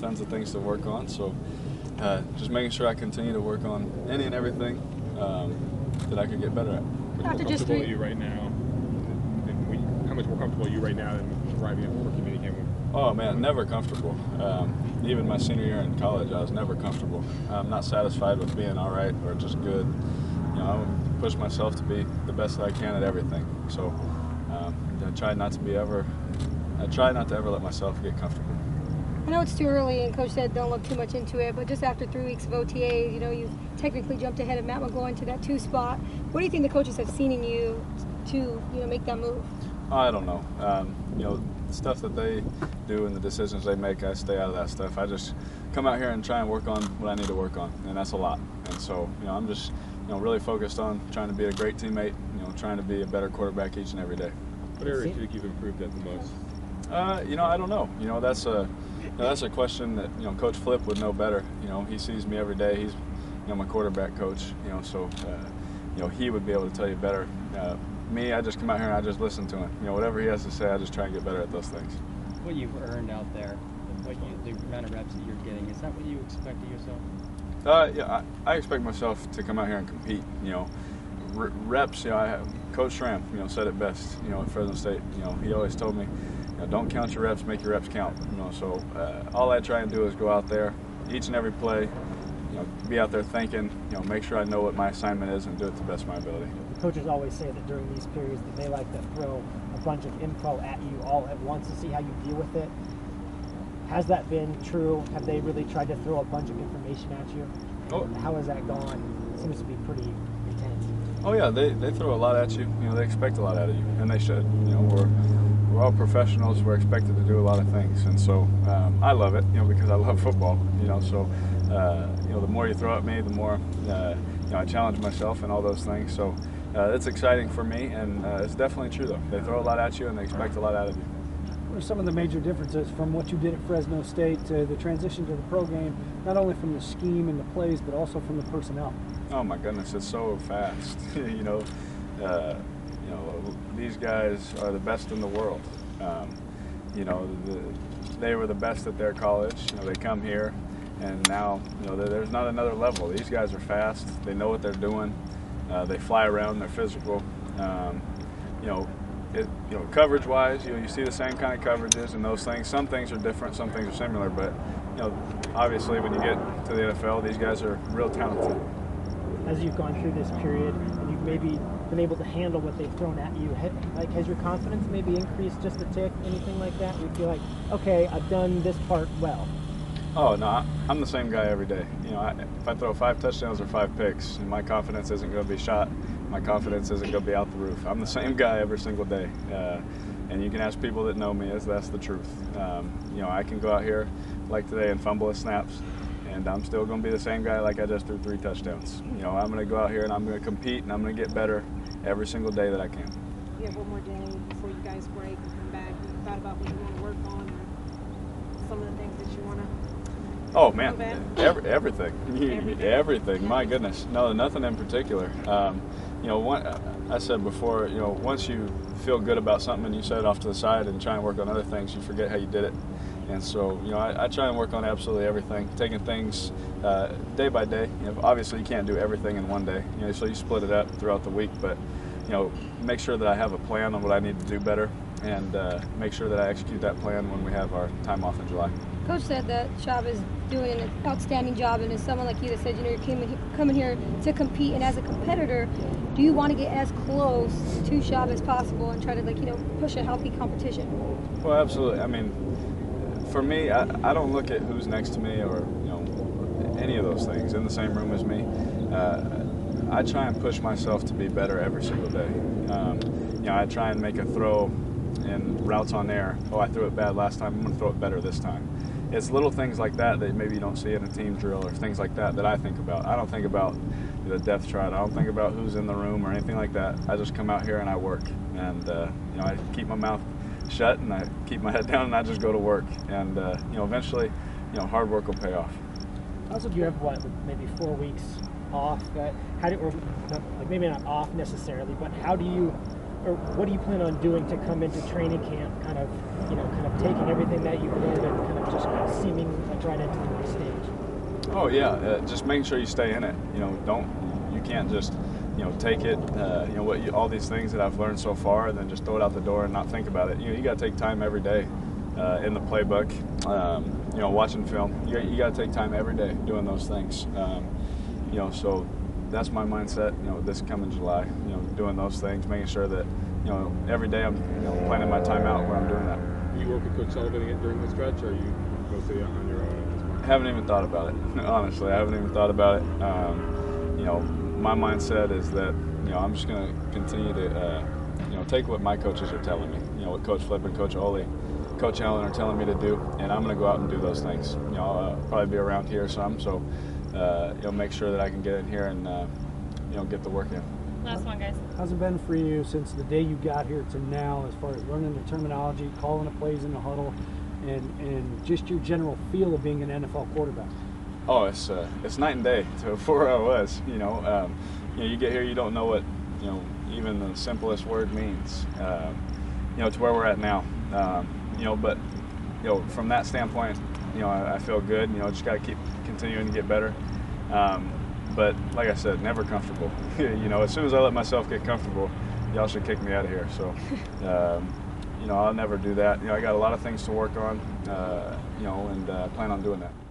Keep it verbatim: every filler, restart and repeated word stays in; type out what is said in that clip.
tons of things to work on. So uh, just making sure I continue to work on any and everything um, that I could get better at. How comfortable are you right now? And we, how much more comfortable are you right now than arriving at rookie minicamp? Oh man, never comfortable. Um, even my senior year in college, I was never comfortable. I'm not satisfied with being all right or just good. You know, I push myself to be the best that I can at everything. So um, I try not to be ever. I try not to ever let myself get comfortable. I know it's too early, and Coach said don't look too much into it, but just after three weeks of O T As, you know, you technically jumped ahead of Matt McGloin to that two spot. What do you think the coaches have seen in you to, you know, make that move? I don't know. Um, you know, the stuff that they do and the decisions they make, I stay out of that stuff. I just come out here and try and work on what I need to work on, and that's a lot. And so, you know, I'm just, you know, really focused on trying to be a great teammate, you know, trying to be a better quarterback each and every day. What areas do you think you've improved at the most? Uh, you know, I don't know. You know, that's a, you know, that's a question that, you know, Coach Flip would know better. You know, he sees me every day. He's, you know, my quarterback coach. You know, so, uh, you know, he would be able to tell you better. Uh, me, I just come out here and I just listen to him. You know, whatever he has to say, I just try and get better at those things. What you've earned out there, what you, the amount of reps that you're getting, is that what you expect of yourself? Uh, yeah, I, I expect myself to come out here and compete. You know, R- reps. You know, I have, Coach Schramm, you know, said it best. You know, at Fresno State. You know, he always told me, you know, don't count your reps, make your reps count. You know, so uh, all I try and do is go out there, each and every play. You know, be out there thinking. You know, make sure I know what my assignment is and do it to the best of my ability. The coaches always say that during these periods that they like to throw a bunch of info at you all at once to see how you deal with it. Has that been true? Have they really tried to throw a bunch of information at you? Oh. How has that gone? It seems to be pretty intense. Oh yeah, they, they throw a lot at you. You know, they expect a lot out of you, and they should. You know, we're we're all professionals. We're expected to do a lot of things, and so um, I love it. You know, because I love football. You know, so uh, you know, the more you throw at me, the more uh, you know I challenge myself and all those things. So uh, it's exciting for me, and uh, it's definitely true though. They throw a lot at you, and they expect a lot out of you. What are some of the major differences from what you did at Fresno State to the transition to the pro game, not only from the scheme and the plays, but also from the personnel? Oh my goodness, it's so fast. you know, uh, you know, these guys are the best in the world. Um, you know, the, they were the best at their college. You know, they come here, and now you know there's not another level. These guys are fast. They know what they're doing. Uh, they fly around. They're physical. Um, you know. It, you know, coverage-wise, you know, you see the same kind of coverages and those things. Some things are different, some things are similar, but you know, obviously, when you get to the N F L, these guys are real talented. As you've gone through this period, and you've maybe been able to handle what they've thrown at you, like has your confidence maybe increased just a tick? Anything like that? You feel like, okay, I've done this part well. Oh no, I'm the same guy every day. You know, I, if I throw five touchdowns or five picks, my confidence isn't going to be shot. My confidence isn't going to be out the roof. I'm the same guy every single day, uh, and you can ask people that know me, as that's the truth. Um, you know, I can go out here like today and fumble his snaps, and I'm still going to be the same guy like I just threw three touchdowns. You know, I'm going to go out here and I'm going to compete, and I'm going to get better every single day that I can. You have one more day before you guys break and come back. Have you thought about what you want to work on, or some of the things that you want to? Oh man, Every, everything, everything, everything. My goodness, no, nothing in particular. Um, you know, one, I said before, you know, once you feel good about something and you set it off to the side and try and work on other things, you forget how you did it. And so, you know, I, I try and work on absolutely everything, taking things uh, day by day. You know, obviously, you can't do everything in one day. You know, so you split it up throughout the week, but you know, make sure that I have a plan on what I need to do better, and uh, make sure that I execute that plan when we have our time off in July. Coach said that Shab is doing an outstanding job, and as someone like you that said, you know, you're coming, coming here to compete, and as a competitor, do you want to get as close to Shab as possible and try to, like, you know, push a healthy competition? Well, absolutely. I mean, for me, I, I don't look at who's next to me or, you know, any of those things in the same room as me. Uh, I try and push myself to be better every single day. Um, you know, I try and make a throw in routes on air. Oh, I threw it bad last time. I'm going to throw it better this time. It's little things like that that maybe you don't see in a team drill or things like that that I think about. I don't think about the depth chart. I don't think about who's in the room or anything like that. I just come out here and I work. And, uh, you know, I keep my mouth shut and I keep my head down and I just go to work. And, uh, you know, eventually, you know, hard work will pay off. Also, you have, what, maybe four weeks off? Uh, how do, or like maybe not off necessarily, but how do you or what do you plan on doing to come into training camp, kind of, you know, kind of taking everything that you've learned and kind of just seeming like right into the next stage? Oh yeah, uh, just making sure you stay in it. You know, don't you can't just you know take it. Uh, you know what you, all these things that I've learned so far, and then just throw it out the door and not think about it. You know, you got to take time every day uh, in the playbook. Um, you know, watching film. You, you got to take time every day doing those things. Um, you know, so that's my mindset. You know, this coming July. You know, doing those things, making sure that you know every day I'm you know planning my time out where I'm doing that. Do you work with Coach Sullivan during the stretch, or are you mostly on your own at this point? I haven't even thought about it. Honestly, I haven't even thought about it. Um, you know, my mindset is that you know I'm just going to continue to uh, you know take what my coaches are telling me. You know, what Coach Flip and Coach Ole, Coach Allen are telling me to do, and I'm going to go out and do those things. You know, I'll uh, probably be around here some, so uh, you know, make sure that I can get in here and uh, you know get the work in. Last one, guys. How's it been for you since the day you got here to now, as far as learning the terminology, calling the plays in the huddle, and and just your general feel of being an N F L quarterback? Oh, it's uh, it's night and day to where I was. You know, um, you know, you get here, you don't know what you know even the simplest word means. Um, you know, to where we're at now. Um, you know, but you know, from that standpoint, you know, I, I feel good. You know, just got to keep continuing to get better. Um, but like I said, never comfortable. You know, as soon as I let myself get comfortable, y'all should kick me out of here. So, um, you know, I'll never do that. You know, I got a lot of things to work on. Uh, you know, and uh, plan on doing that.